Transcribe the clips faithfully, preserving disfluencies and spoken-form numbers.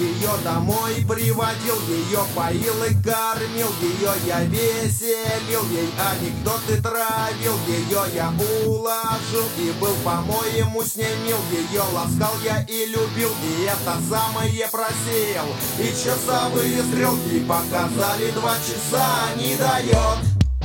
ее домой приводил, ее поил и кормил, ее я веселил, ей анекдоты травил, ее я уложил и был по-моему с ней мил, ее ласкал я и любил, и это самое просеял. И часовые стрелки показали два часа, не дает.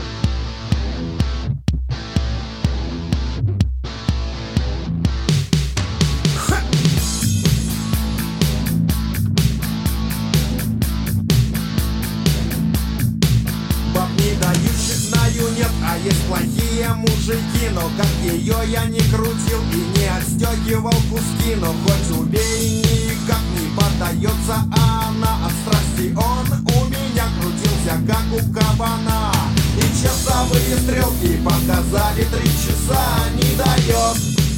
Нет, а есть плохие мужики, но как ее я не крутил и не отстегивал куски, но хоть убей, никак не поддается она, от страсти он у меня крутился, как у кабана. И часовые стрелки показали три часа, не дает.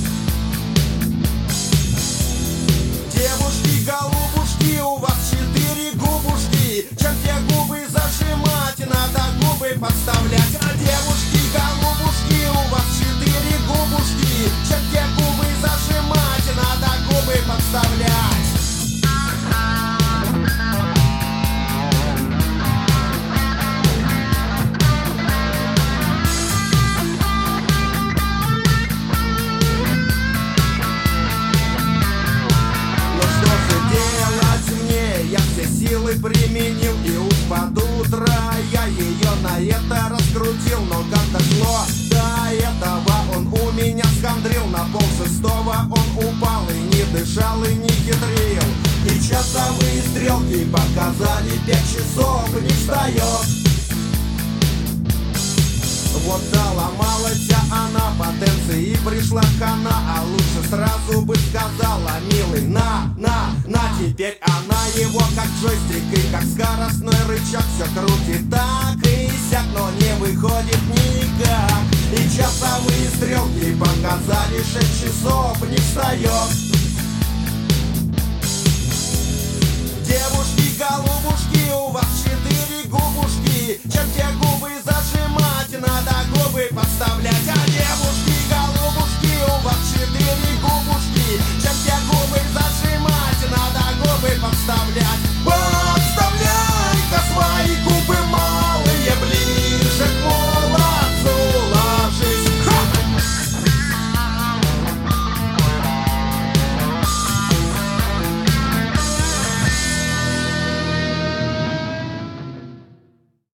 Девушки, голубушки, у вас четыре губушки, чем те губы зажимать, надо губы подставлять. А девушки, голубушки, у вас четыре губушки, чем те губы зажимать, надо губы подставлять. Силы применил, и уж под утро я ее на это раскрутил. Но как дошло до этого, он у меня схандрил. На пол шестого он упал и не дышал, и не хитрил. И часовые стрелки показали пять часов, не встает. Вот доломалась она потенции и пришла хана, а лучше сразу бы сказала: милый, на, на, на. Теперь она его как джойстик и как скоростной рычаг все крутит так и сяк, но не выходит никак. И часовые стрелки показали шесть часов, не встает. Девушки, голубушки, у вас четыре губушки, чем те губы зажимать, надо губы подставить.